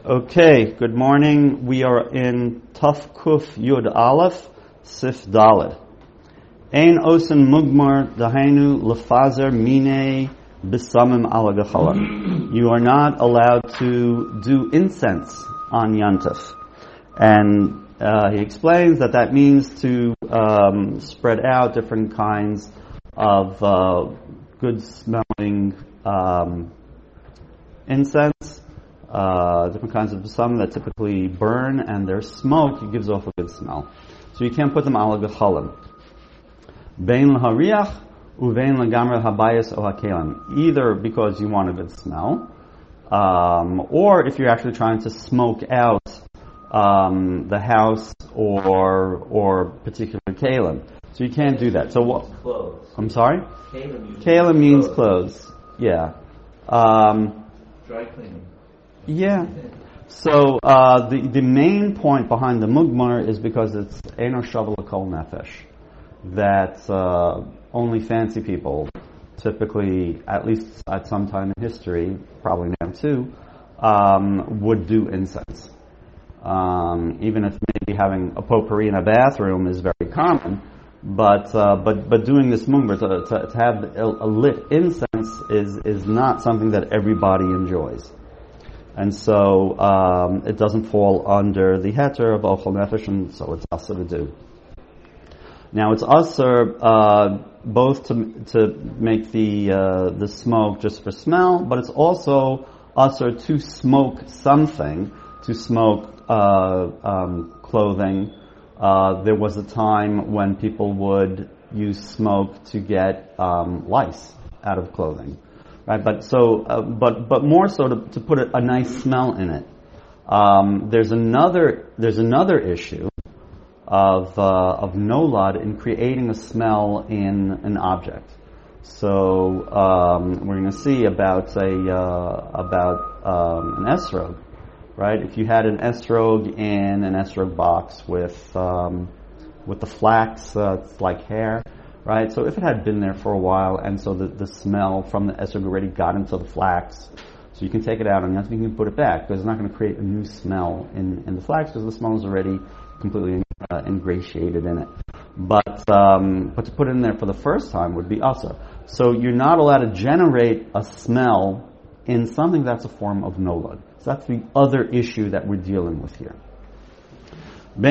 Okay, good morning. We are in Taf Kuf Yud Aleph, Sif Daled. Ein osen mugmar dahainu lefazer mine bisamim ala gechala. You are not allowed to do incense on Yantif. And he explains that means to spread out different kinds of good smelling incense, different kinds of besamim that typically burn, and their smoke gives off a good smell. So you can't put them ala gechalim. Bein lahariach uvein lagamra habayis o hakelim. Either because you want a good smell, or if you're actually trying to smoke out the house or particular kalim. So you can't do that. So what? Clothes. I'm sorry? Kalim means clothes. Yeah. Dry cleaning. Yeah. So the main point behind the mugmar is because it's eino shavel kol nefesh, that only fancy people, typically, at least at some time in history, probably now too, would do incense. Even if maybe having a potpourri in a bathroom is very common, but doing this mugmar to have a lit incense is not something that everybody enjoys. And so it doesn't fall under the heter of Ochel Nefesh, and so it's asur to do. Now it's asur both to make the smoke just for smell, but it's also asur to smoke something, to smoke clothing. There was a time when people would use smoke to get lice out of clothing. Right, but more so to put a nice smell in it. There's another issue of nolad in creating a smell in an object. So we're going to see about an esrog, right? If you had an esrog in an esrog box with the flax, it's like hair. Right, so if it had been there for a while, and so the smell from the esrog already got into the flax, so you can take it out and you can put it back, because it's not going to create a new smell in the flax, because the smell is already completely ingratiated in it. But to put it in there for the first time would be asur. So you're not allowed to generate a smell in something that's a form of nolad. So that's the other issue that we're dealing with here. But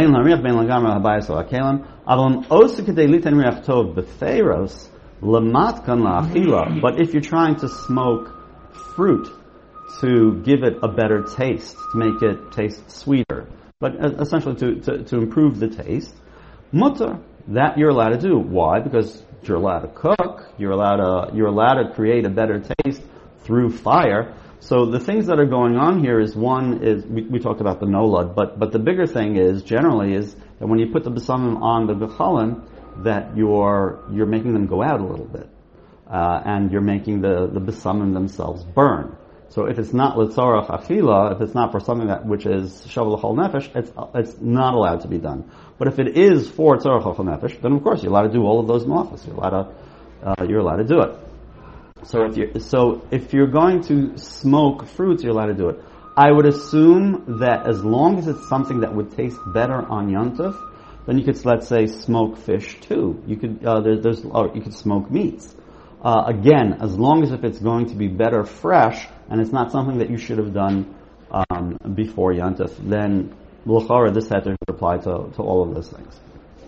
if you're trying to smoke fruit to give it a better taste, to make it taste sweeter, but essentially to improve the taste, mutter, that you're allowed to do. Why? Because you're allowed to cook, you're allowed to create a better taste through fire. So the things that are going on here is, one is, we talked about the nolad, but the bigger thing is that when you put the besamim on the gechalim, that you're making them go out a little bit, and you're making the besamim themselves burn. So if it's not l'tzorach achila, if it's not for something which is shavel l'chol nefesh, it's not allowed to be done. But if it is for tzorach l'chol nefesh, then of course you're allowed to do all of those malachos. You're allowed to do it. So if you're going to smoke fruits, you're allowed to do it. I would assume that as long as it's something that would taste better on Yontif, then you could, let's say, smoke fish too. You could you could smoke meats. Again, as long as if it's going to be better fresh and it's not something that you should have done before Yontif, then l'chara this heter should apply to all of those things.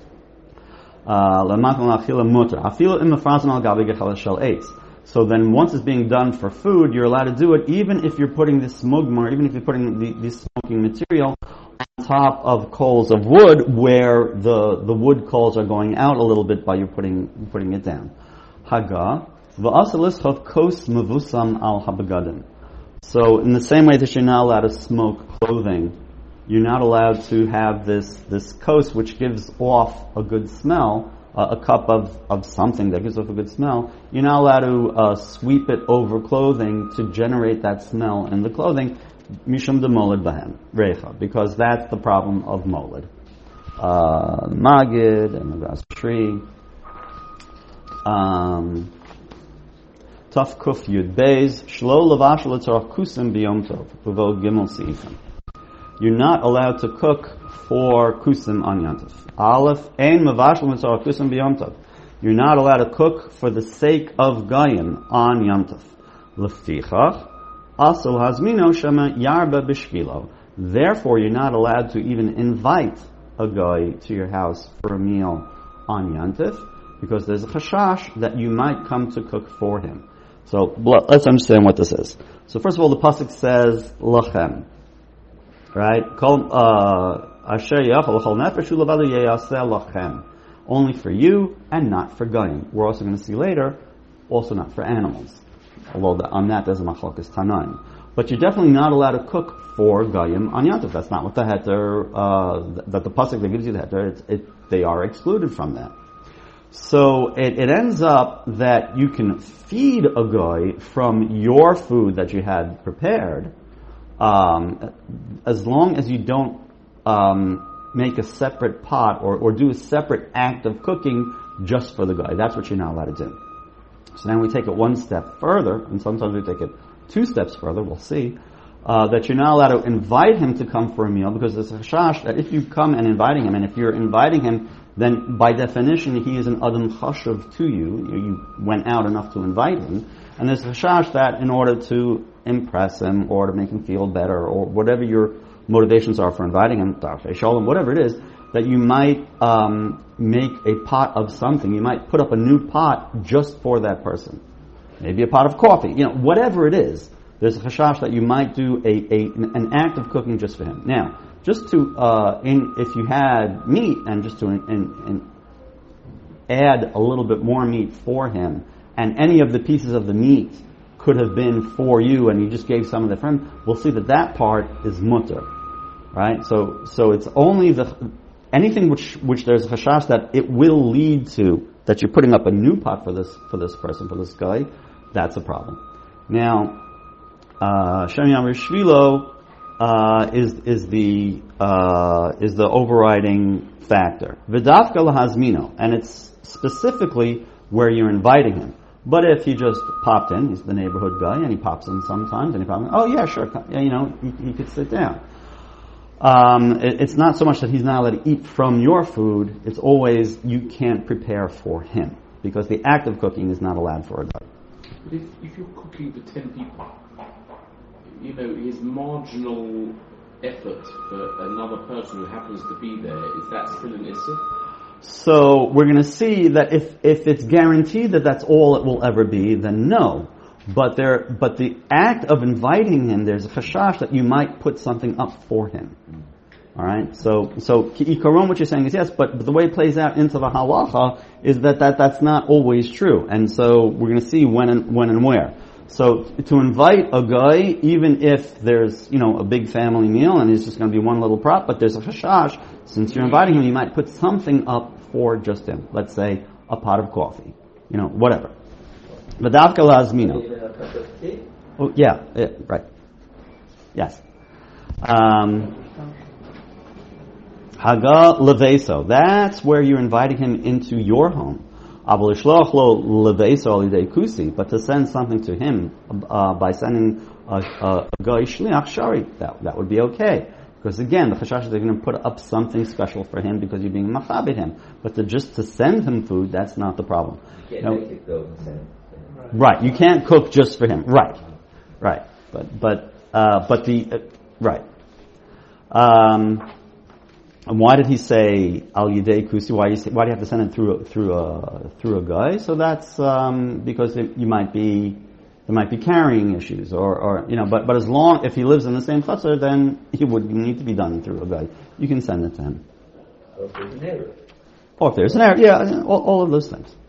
So then once it's being done for food, you're allowed to do it even if you're putting this smugmar, even if you're putting the smoking material on top of coals of wood where the wood coals are going out a little bit by you putting it down. Haga, v'asalis kos mevusam al habagadim. So in the same way that you're not allowed to smoke clothing, you're not allowed to have this kos which gives off a good smell, a cup of something that gives off a good smell. You're not allowed to sweep it over clothing to generate that smell in the clothing, mishum de molid bahem recha, because that's the problem of molid. Magid and Magas tree. Taf Kuf Yud Beis Shlo Lavash L'Tzorach Kusim B'Yom Tov V'Vo Gimel Seifim. you're not allowed to cook for kusim on Yantif. Aleph, ein mavashel mitzvah kusim b'yomtov. You're not allowed to cook for the sake of Goyim on Yantif. Leftichach, asel hazmino shema yarba b'shvilo. Therefore, you're not allowed to even invite a guy to your house for a meal on Yantif, because there's a chashash that you might come to cook for him. So let's understand what this is. So first of all, the pasuk says lachem, right? Asher yachol l'chol nefesh u'levado yeyaseh lachem, only for you and not for goyim. We're also going to see later, also not for animals. Although on that there's a machlokes tanaim. But you're definitely not allowed to cook for goyim on Yantif. That's not what the heter, that the pasuk that gives you the heter, they are excluded from that. So it ends up that you can feed a guy from your food that you had prepared, as long as you don't make a separate pot or do a separate act of cooking just for the guy. That's what you're not allowed to do. So now we take it one step further, and sometimes we take it 2 steps further, we'll see, that you're not allowed to invite him to come for a meal, because there's a chashash that if you come and inviting him, and if you're inviting him, then by definition he is an adam chashuv to you. You went out enough to invite him, and there's a chashash that in order to impress him or to make him feel better or whatever your motivations are for inviting him, whatever it is, that you might make a pot of something. You might put up a new pot just for that person. Maybe a pot of coffee. Whatever it is, there's a chashash that you might do an act of cooking just for him. Now, just to if you had meat and just to add a little bit more meat for him, and any of the pieces of the meat could have been for you, and you just gave some of the friend, we'll see that part is mutter, right? So it's only anything which there's a chashash that it will lead to that you're putting up a new pot for this person, for this guy. That's a problem. Now, Shem Yamar Shvilo is the overriding factor. V'dafka lahazmino, and it's specifically where you're inviting him. But if he just popped in, he's the neighborhood guy, and he pops in sometimes, and he pops in, oh yeah, sure, he could sit down. It's not so much that he's not allowed to eat from your food, it's always you can't prepare for him, because the act of cooking is not allowed for a guy. But if you're cooking for 10 people, his marginal effort for another person who happens to be there, is that still an issue? So we're going to see that if it's guaranteed that that's all it will ever be, then no. But the act of inviting him, there's a chashash that you might put something up for him. All right. So Ikaron, what you're saying is yes, but the way it plays out into the halacha is that's not always true, and so we're going to see when and where. So to invite a guy, even if there's a big family meal and it's just going to be one little prop, but there's a chashash, since you're inviting him, you might put something up for just him. Let's say a pot of coffee, whatever. V'davka lazmino. Even a cup of tea? Oh yeah, right. Yes. Haga leveso. That's where you're inviting him into your home. But to send something to him by sending a guy shliach shari, that would be okay. Because again, the chashash is they're going to put up something special for him because you're being machabed him. But just to send him food, that's not the problem. You can't make it go and send it. Right, you can't cook just for him. Right. But right. And why did he say al yidei kusi? Why do you have to send it through a guy? So that's because they might be carrying issues, or But as long if he lives in the same chutzner, then he would need to be done through a guy. You can send it to him. Or if there's an error. Or if there's an error, yeah, all of those things.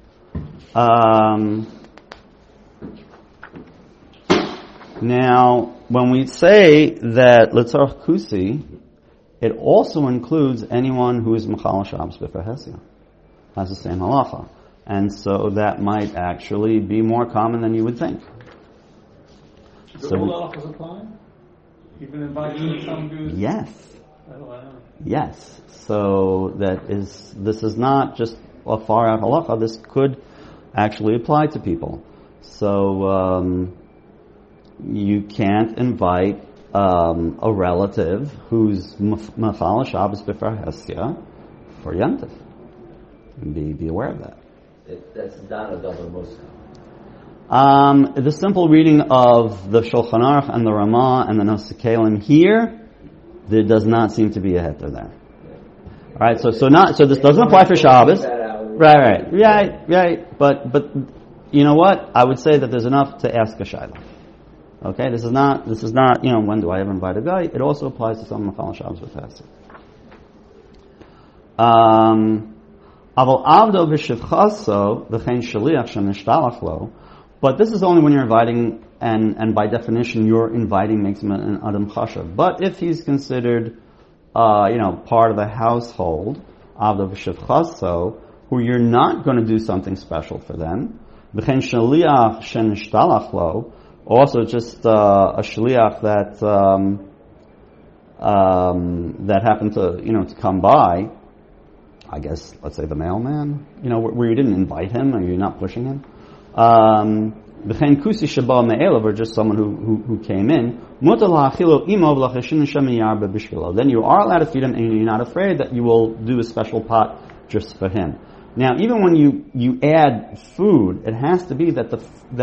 Now, when we say that letzarach kusi, it also includes anyone who is Mechal Shabbos b'Ferhesia. Has the same halacha. And so that might actually be more common than you would think. Do all halachas apply? Even inviting some who's... Yes. Yes. So this is not just a far out halacha. This could actually apply to people. So you can't invite a relative who's mafal Shabbos b'far Hesya for Yontif. Be aware of that. That's not a double Muslim. The simple reading of the Shulchan Aruch and the Ramah and the Nosei Kelim here, there does not seem to be a heter there. All right, so this doesn't apply for Shabbos. Right. But you know what? I would say that there's enough to ask a shayla. Okay, this is not. When do I ever invite a guy? It also applies to someone following Shabbos with Hesed. But this is only when you're inviting, and by definition, your inviting makes him an adam chashav. But if he's considered, part of the household, avdo v'shivchaso, who you're not going to do something special for them, v'chein shaliach shen nishtalach lo, also just a shliach that happened to come by. I guess, let's say the mailman, where you didn't invite him or you're not pushing him. B'chein kusi shaba me'elav, or just someone who came in. Then you are allowed to feed him, and you're not afraid that you will do a special pot just for him. Now, even when you add food, it has to be that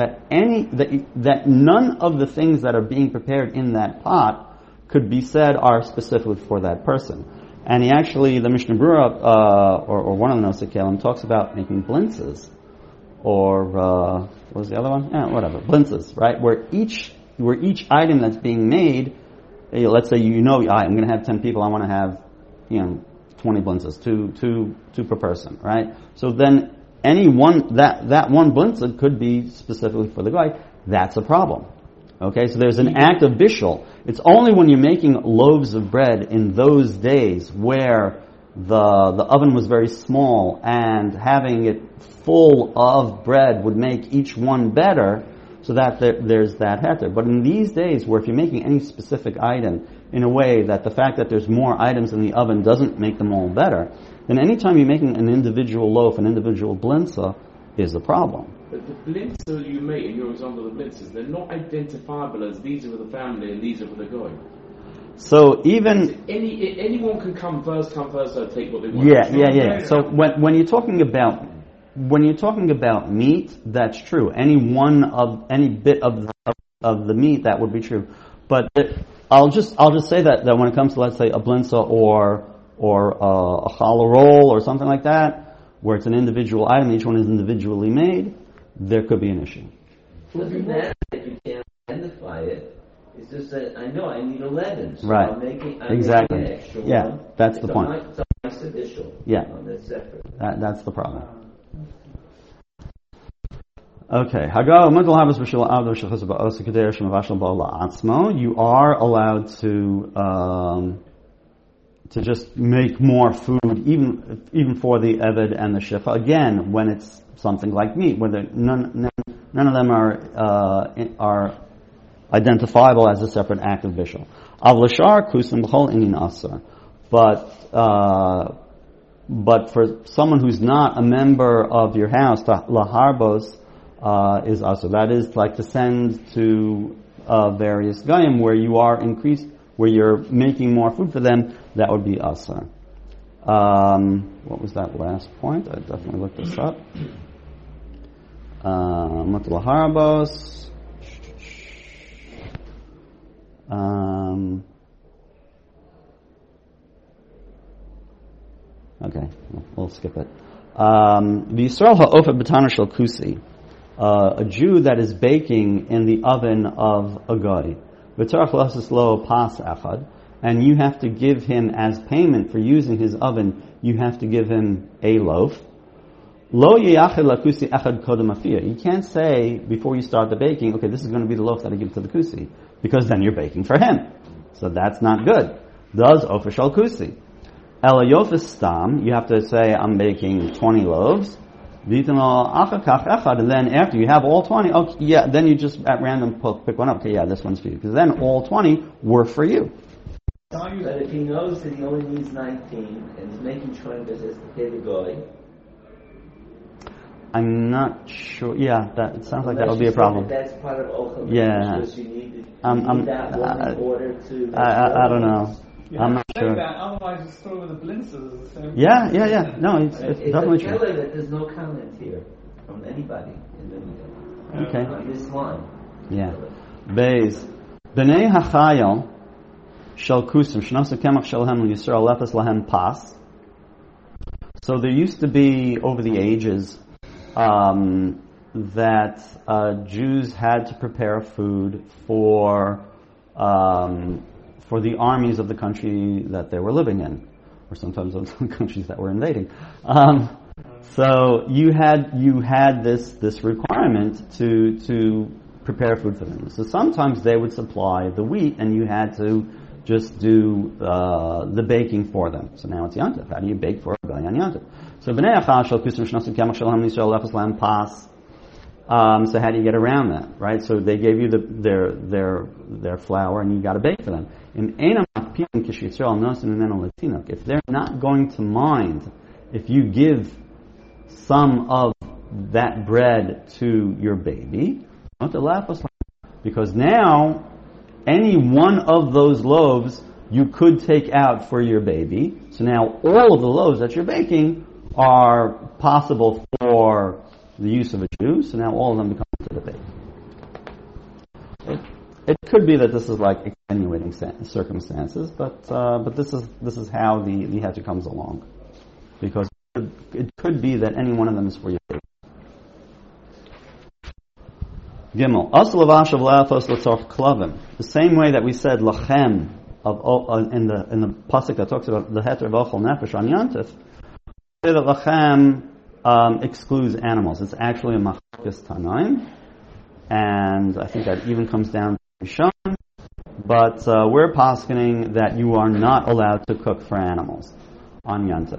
none of the things that are being prepared in that pot could be said are specifically for that person. And the Mishnah Berurah, or one of the Nosei Kelim, talks about making blintzes, or what was the other one? Blintzes, right? Where each item that's being made, let's say I'm going to have 10 people, I want to have 20 blintzes, two per person, right? So then any one that one blintzah could be specifically for the guy. That's a problem. Okay, so there's an act of bishul. It's only when you're making loaves of bread in those days where the oven was very small and having it full of bread would make each one better, so that there's that heter. But in these days, where if you're making any specific item in a way that the fact that there's more items in the oven doesn't make them all better, then anytime you're making an individual loaf, an individual blintzah, is a problem. But the blintzah you make, in your example of the blintzahs, they're not identifiable as these are for the family and these are for the guy. So even anyone can come first, serve, take what they want. Yeah. So when you're talking about meat, that's true. Any bit of the meat, that would be true. But I'll just say that when it comes to, let's say, a blintzah or a challah roll or something like that, where it's an individual item, each one is individually made, there could be an issue. It doesn't matter if you can't identify it. It's just that I know I need 11. So right. I'm making exactly. an extra one. That's the point. It's a nice addition. Yeah. That's separate. That's the problem. Okay. You are allowed to just make more food, even for the Eved and the Shefa. Again, when it's something like meat, where none of them are identifiable as a separate act of bishul. Avlashar kusim b'chol inin asar. But for someone who's not a member of your house, laharbos is asar. That is like to send to various gayim where you are where you're making more food for them. That would be asar. What was that last point? I definitely looked this up. Laharbos. Okay, we'll skip it. The Yisrael ha'ofer b'tanur shel kusi, a Jew that is baking in the oven of a goy, v'tarach l'asas lo pas echad, and you have to give him as payment for using his oven, you have to give him a loaf. Lo yiyachid lakusi echad kodem afiyah. You can't say before you start the baking, okay, this is going to be the loaf that I give to the kusi, because then you're baking for him. So that's not good. Does ofer shel kusi. Elayofis stam, you have to say, I'm baking 20 loaves. And then after you have all 20, then you just at random pick one up. Okay, this one's for you. Because then all 20 were for you. But if he knows that he only needs 19 and he's making sure that he has to pay the guy. I'm not sure. Yeah, that it sounds like that would be a problem. That's part of Ochel. Yeah. Because you need that one in order to. I don't know. You I'm have not to say sure. that, otherwise it's still with the blintzes. The same Yeah. No, it's It's definitely a true. killer that there's no comment here from anybody in the Okay. on this line. Yeah. Beis. B'nei hachayil shel kusim shnasa kemach shelhem l'Yisrael lefes lahem pas. So there used to be, over the ages, that Jews had to prepare food for the armies of the country that they were living in, or sometimes those countries that were invading. So you had this requirement to prepare food for them. So sometimes they would supply the wheat, and you had to just do the baking for them. So now it's Yantif. How do you bake for a guy on Yantif? So b'nei achal shel kusim shnasim kemach shalom Yisrael lefes lahem pas. So how do you get around that, right? So they gave you their flour, and you got to bake for them. If they're not going to mind if you give some of that bread to your baby, because now any one of those loaves you could take out for your baby. So now all of the loaves that you're baking are possible for the use of a Jew. So now all of them become to the baby. It could be that this is like extenuating circumstances, but this is how the Heter comes along, because it could be that any one of them is for your baby. Gimel. The same way that we said lachem in the pasuk that talks about the heter of ochel nefesh on Yantif, that lachem excludes animals. It's actually a machlokes tanaim, and I think that even comes down to Rishon. But we're poskening that you are not allowed to cook for animals on Yantif.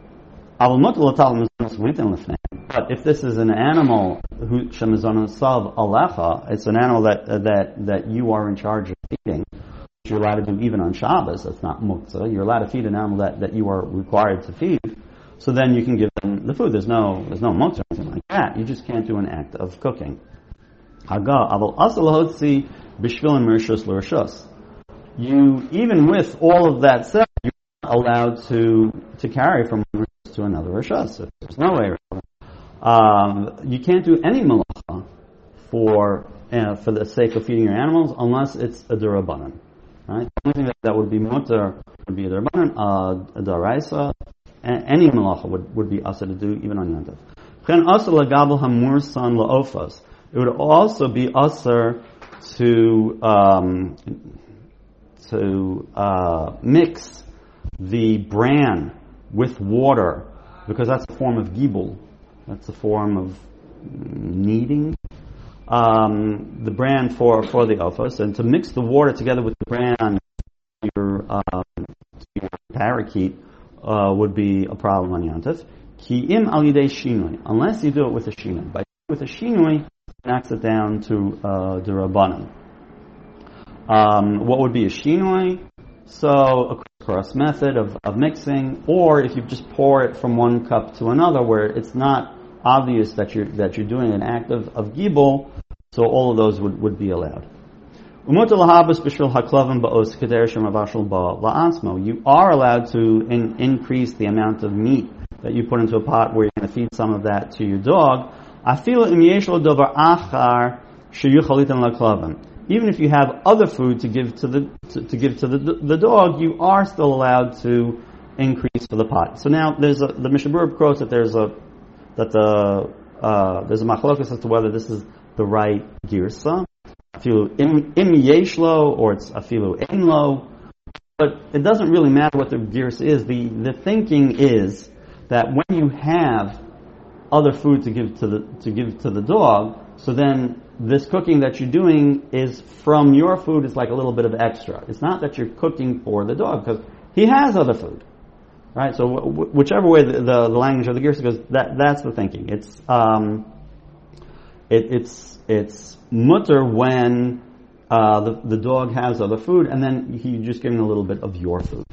But if this is an animal who shemizonasav alecha, it's an animal that you are in charge of feeding, which you're allowed to do even on Shabbos. That's not muktzah. You're allowed to feed an animal that you are required to feed. So then you can give them the food. There's no muktzah or anything like that. You just can't do an act of cooking. You, even with all of that said, you're not allowed to carry from one rishus to another rishus. So there's no way. You can't do any malacha for the sake of feeding your animals unless it's a derabanan. Right? The only thing that would be mutter would be a derabanan, a daraisa. Any malacha would be asa to do even on Yantif. It would also be asa to mix the bran with water, because that's a form of gibul. That's a form of kneading the bran for the ofos, and to mix the water together with the bran your parakeet would be a problem on Yantif. Ki im al yidei shinui, unless you do it with a shinui. By with a shinui, it knocks it down to the rabbanon. What would be a shinui? So a crisscross method of mixing, or if you just pour it from one cup to another, where it's not obvious that you're doing an act of gibul, so all of those would be allowed. You are allowed to increase the amount of meat that you put into a pot where you're going to feed some of that to your dog. Even if you have other food to give to the dog, you are still allowed to increase for the pot. So now the Mishnah Berurah quotes that there's a machlokas as to whether this is the right girsa. Afilu im yeshlo, or it's afilu einlo, but it doesn't really matter what the girsa is. The thinking is that when you have other food to give to the dog, so then this cooking that you're doing is from your food. It's like a little bit of extra. It's not that you're cooking for the dog, because he has other food, right? So whichever way the language of the girsa goes, that's the thinking. It's mutter when the dog has other food, and then you're just giving a little bit of your food.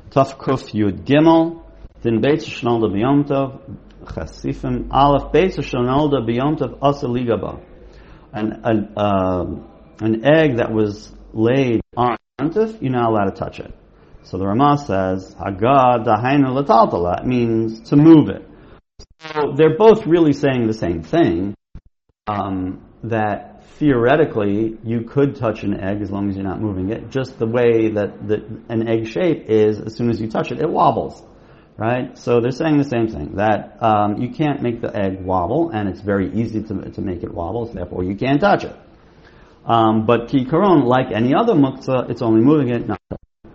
Taf Kuf Yud Gimel, Din Beitz Shnolda B'Yom Tov, Chasifim, Aleph Beitz Shnolda B'Yom Tov Asa Ligaba. An egg that was laid on Yom Tov, you're not allowed to touch it. So the Ramah says, Hagad Dahainu L'Taltala, it means to move it. So they're both really saying the same thing, that theoretically you could touch an egg as long as you're not moving it. Just the way that an egg shape is, as soon as you touch it, it wobbles, right? So they're saying the same thing, that you can't make the egg wobble, and it's very easy to make it wobble, so therefore you can't touch it. But kikaron, like any other muktzah, it's only moving it, not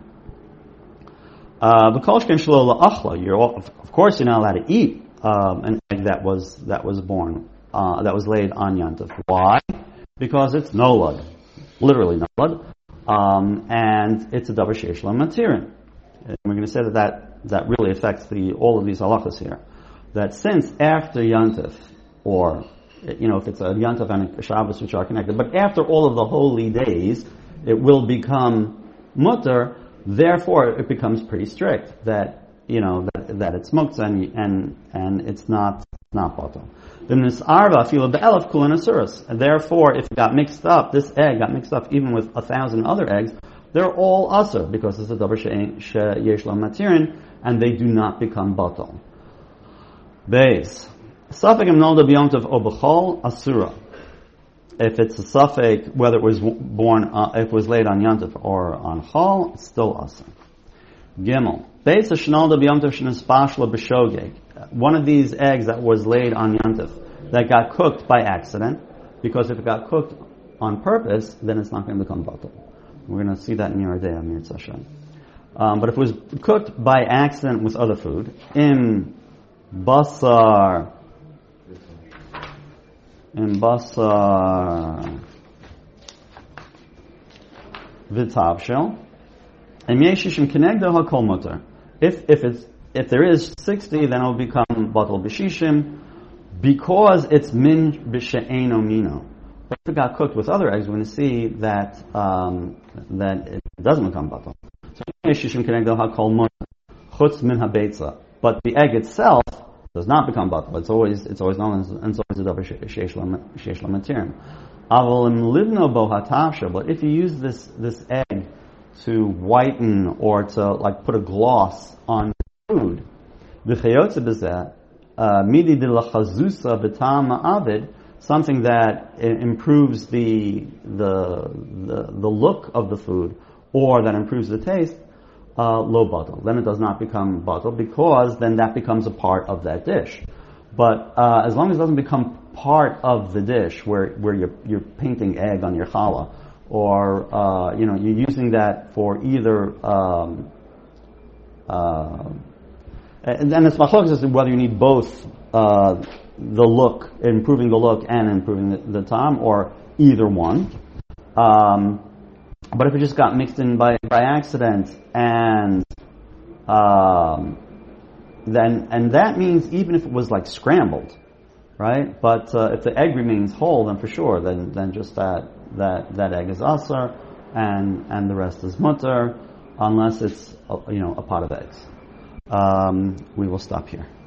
of course you're not allowed to eat an egg that was born, that was laid on Yom Tov. Why? Because it's nolad, literally nolad, and it's a davar sheish lo matirin. And we're going to say that really affects all of these halachas here. That since after Yom Tov, or if it's a Yom Tov and a Shabbos which are connected, but after all of the holy days, it will become mutter. Therefore, it becomes pretty strict that that it's muktzah and it's not batal. Then this arva fila be'elef kulan asuras. Therefore, if it got mixed up, this egg got mixed up even with 1,000 other eggs, they're all asur because it's a davar sheyesh lo matirin, and they do not become batal. Beis safek im nolda b'yom tov o b'chol asura. If it's a suffix, whether it was born, if it was laid on Yom Tov or on Chol, it's still asur. Gimel beis shnolda b'yom tov shenispashla b'shogeg. One of these eggs that was laid on Yom Tov that got cooked by accident, because if it got cooked on purpose, then it's not going to become batal. We're going to see that in Yeridea, Mir Tzashem. But if it was cooked by accident with other food, in basar v'tavshel, and yeshishim kenegdo hakol mutar. If there is 60, then it will become batal b'shishim, because it's min b'she'eno mino. But if it got cooked with other eggs, we're going to see that it doesn't become batal. So yeshishim kenegdo hakol mutar chutz min habeitza. But the egg itself does not become batal. It's always known as, and it's always a davar sheish lo matirin. Aval im livno bo hatavsha. But if you use this egg to whiten or to put a gloss on food, v'chayotze b'zeh midi de lachazusa b'tam ma'avid, something that improves the look of the food or that improves the taste, lo batal. Then it does not become batal, because then that becomes a part of that dish. But as long as it doesn't become part of the dish, where you're painting egg on your challah, or you're using that for either and then it's machlokes as to whether you need both the look, improving the look, and improving the tam, or either one. But if it just got mixed in by accident, and that means even if it was scrambled, right? But if the egg remains whole, then for sure, then just that egg is asar, and the rest is mutter, unless it's a pot of eggs. We will stop here.